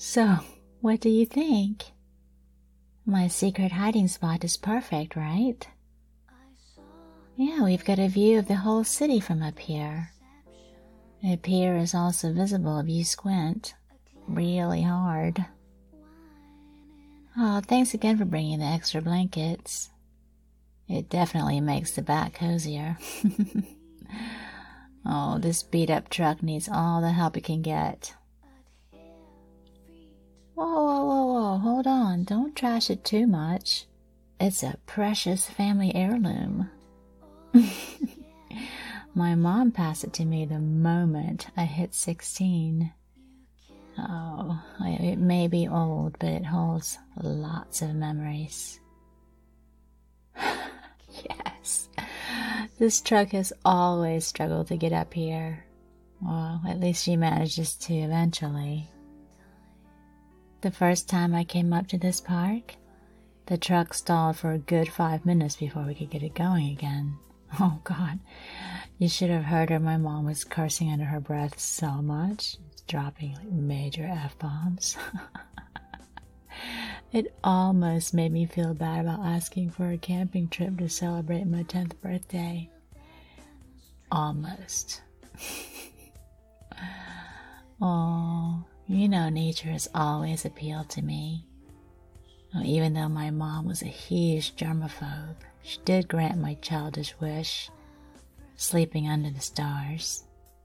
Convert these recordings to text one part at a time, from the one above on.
So, what do you think? My secret hiding spot is perfect, right? Yeah, we've got a view of the whole city from up here. The pier is also visible if you squint really hard. Oh, thanks again for bringing the extra blankets. It definitely makes the back cozier. Oh, this beat-up truck needs all the help it can get. Whoa, hold on. Don't trash it too much. It's a precious family heirloom. My mom passed it to me the moment I hit 16. Oh, it may be old, but it holds lots of memories. Yes, this truck has always struggled to get up here. Well, at least she manages to eventually. The first time I came up to this park, the truck stalled for a good 5 minutes before we could get it going again. Oh God, you should have heard her. My mom was cursing under her breath so much, dropping like major F-bombs. It almost made me feel bad about asking for a camping trip to celebrate my 10th birthday. Almost. Oh, you know, nature has always appealed to me. Oh, even though my mom was a huge germaphobe, she did grant my childish wish, sleeping under the stars.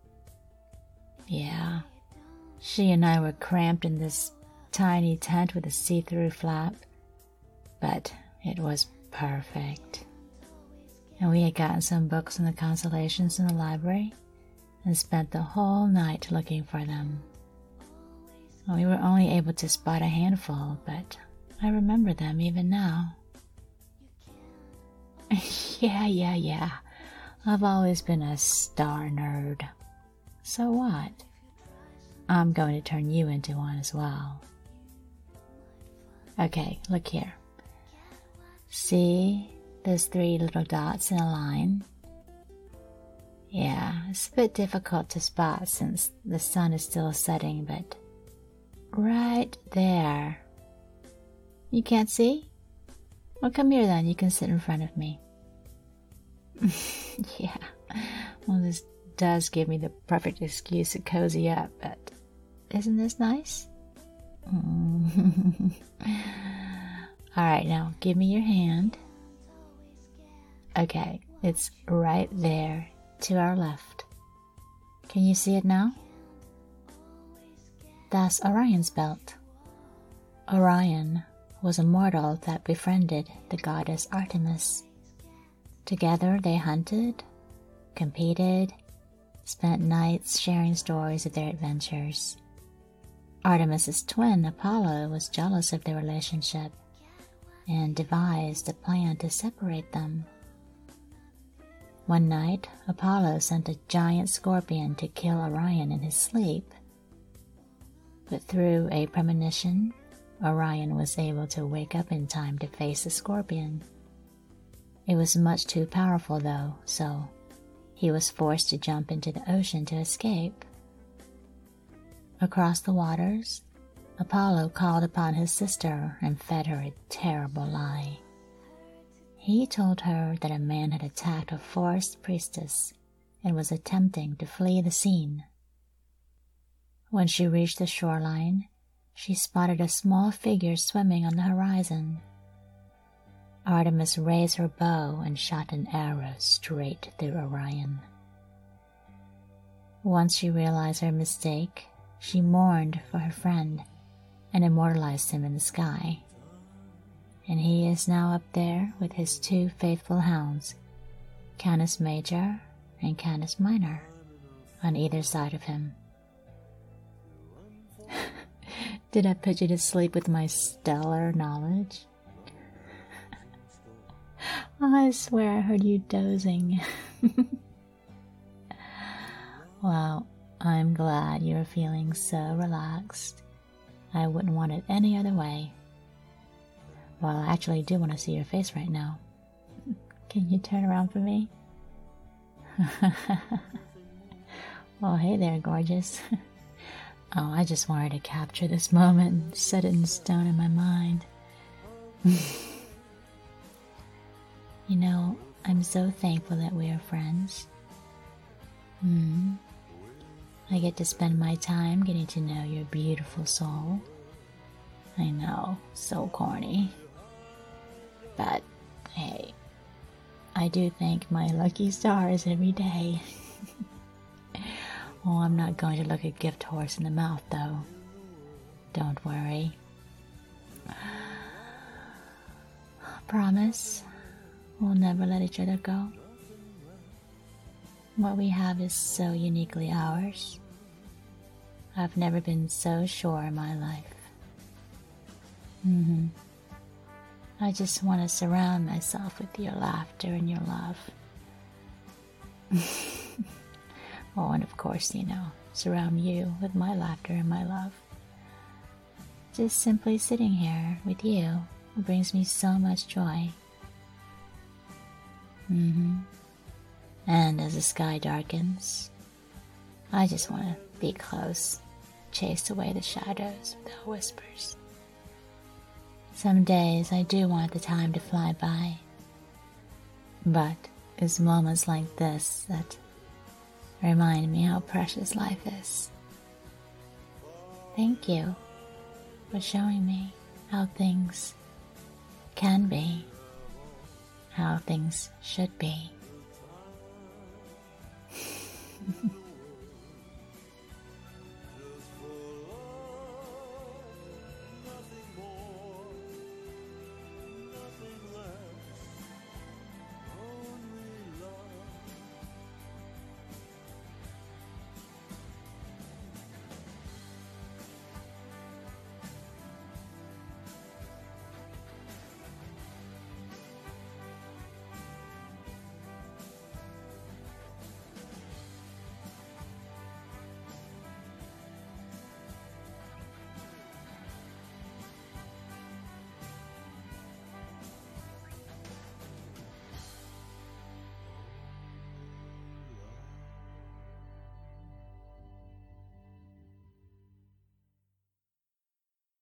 Yeah, she and I were cramped in this tiny tent with a see-through flap, but it was perfect. And we had gotten some books on the constellations in the library and spent the whole night looking for them. We were only able to spot a handful, but I remember them even now. Yeah. I've always been a star nerd. So what? I'm going to turn you into one as well. Okay, look here. See those 3 little dots in a line? Yeah, it's a bit difficult to spot since the sun is still setting, but right there. You can't see? Well, come here then, you can sit in front of me. Yeah, well, this does give me the perfect excuse to cozy up, but isn't this nice? Alright, now give me your hand. Okay, it's right there to our left. Can you see it now? That's Orion's belt. Orion was a mortal that befriended the goddess Artemis. Together they hunted, competed, spent nights sharing stories of their adventures. Artemis's twin, Apollo, was jealous of their relationship and devised a plan to separate them. One night, Apollo sent a giant scorpion to kill Orion in his sleep. But through a premonition, Orion was able to wake up in time to face the scorpion. It was much too powerful, though, so he was forced to jump into the ocean to escape. Across the waters, Apollo called upon his sister and fed her a terrible lie. He told her that a man had attacked a forest priestess and was attempting to flee the scene. When she reached the shoreline, she spotted a small figure swimming on the horizon. Artemis raised her bow and shot an arrow straight through Orion. Once she realized her mistake, she mourned for her friend and immortalized him in the sky. And he is now up there with his 2 faithful hounds, Canis Major and Canis Minor, on either side of him. Did I put you to sleep with my stellar knowledge? I swear I heard you dozing. Well, I'm glad you're feeling so relaxed. I wouldn't want it any other way. Well, I actually do want to see your face right now. Can you turn around for me? Well, hey there, gorgeous. Oh, I just wanted to capture this moment and set it in stone in my mind. You know, I'm so thankful that we are friends. I get to spend my time getting to know your beautiful soul. I know, so corny. But, hey, I do thank my lucky stars every day. Oh, I'm not going to look a gift horse in the mouth, though. Don't worry. Promise, we'll never let each other go. What we have is so uniquely ours. I've never been so sure in my life. I just want to surround myself with your laughter and your love. Oh, and of course, surround you with my laughter and my love. Just simply sitting here with you brings me so much joy. And as the sky darkens, I just want to be close, chase away the shadows without whispers. Some days I do want the time to fly by, but it's moments like this that remind me how precious life is. Thank you for showing me how things can be, how things should be.